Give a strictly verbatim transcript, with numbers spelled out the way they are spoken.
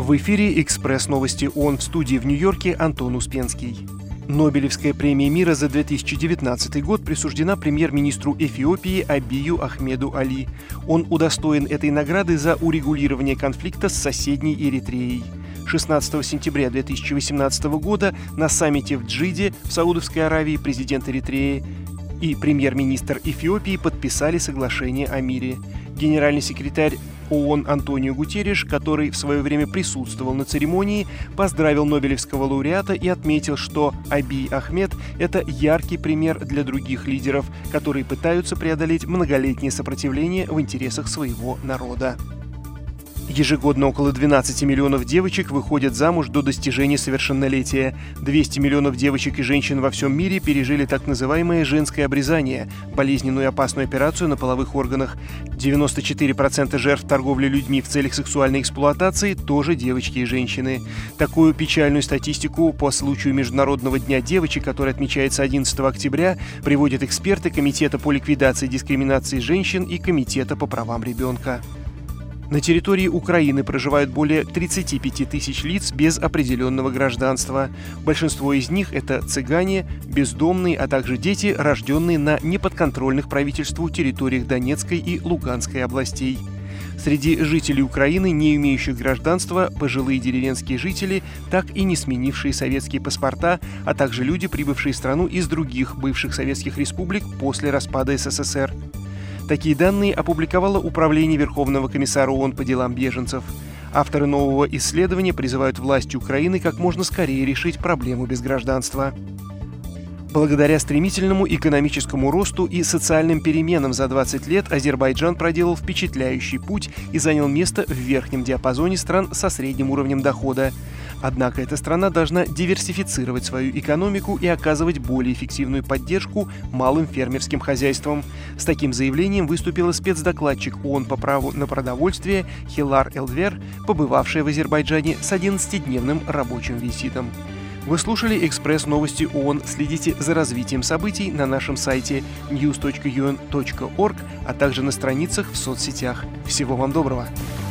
В эфире «Экспресс-новости ООН», в студии в Нью-Йорке Антон Успенский. Нобелевская премия мира за две тысячи девятнадцатый год присуждена премьер-министру Эфиопии Абию Ахмеду Али. Он удостоен этой награды за урегулирование конфликта с соседней Эритреей. шестнадцатого сентября две тысячи восемнадцатого года на саммите в Джиде в Саудовской Аравии президент Эритреи и премьер-министр Эфиопии подписали соглашение о мире. Генеральный секретарь ООН Антонио Гутерриш, который в свое время присутствовал на церемонии, поздравил нобелевского лауреата и отметил, что Абий Ахмед – это яркий пример для других лидеров, которые пытаются преодолеть многолетнее сопротивление в интересах своего народа. Ежегодно около двенадцати миллионов девочек выходят замуж до достижения совершеннолетия. двести миллионов девочек и женщин во всем мире пережили так называемое женское обрезание – болезненную и опасную операцию на половых органах. девяносто четыре процента жертв торговли людьми в целях сексуальной эксплуатации – тоже девочки и женщины. Такую печальную статистику по случаю Международного дня девочек, который отмечается одиннадцатого октября, приводят эксперты Комитета по ликвидации дискриминации женщин и Комитета по правам ребенка. На территории Украины проживают более тридцати пяти тысяч лиц без определенного гражданства. Большинство из них – это цыгане, бездомные, а также дети, рожденные на неподконтрольных правительству территориях Донецкой и Луганской областей. Среди жителей Украины, не имеющих гражданства, пожилые деревенские жители, так и не сменившие советские паспорта, а также люди, прибывшие в страну из других бывших советских республик после распада СССР. Такие данные опубликовало Управление Верховного комиссара ООН по делам беженцев. Авторы нового исследования призывают власти Украины как можно скорее решить проблему безгражданства. Благодаря стремительному экономическому росту и социальным переменам за двадцать лет Азербайджан проделал впечатляющий путь и занял место в верхнем диапазоне стран со средним уровнем дохода. Однако эта страна должна диверсифицировать свою экономику и оказывать более эффективную поддержку малым фермерским хозяйствам. С таким заявлением выступила спецдокладчик ООН по праву на продовольствие Хилар Элдвер, побывавшая в Азербайджане с одиннадцатидневным рабочим визитом. Вы слушали «Экспресс-новости ООН». Следите за развитием событий на нашем сайте ньюс точка ю эн точка орг, а также на страницах в соцсетях. Всего вам доброго!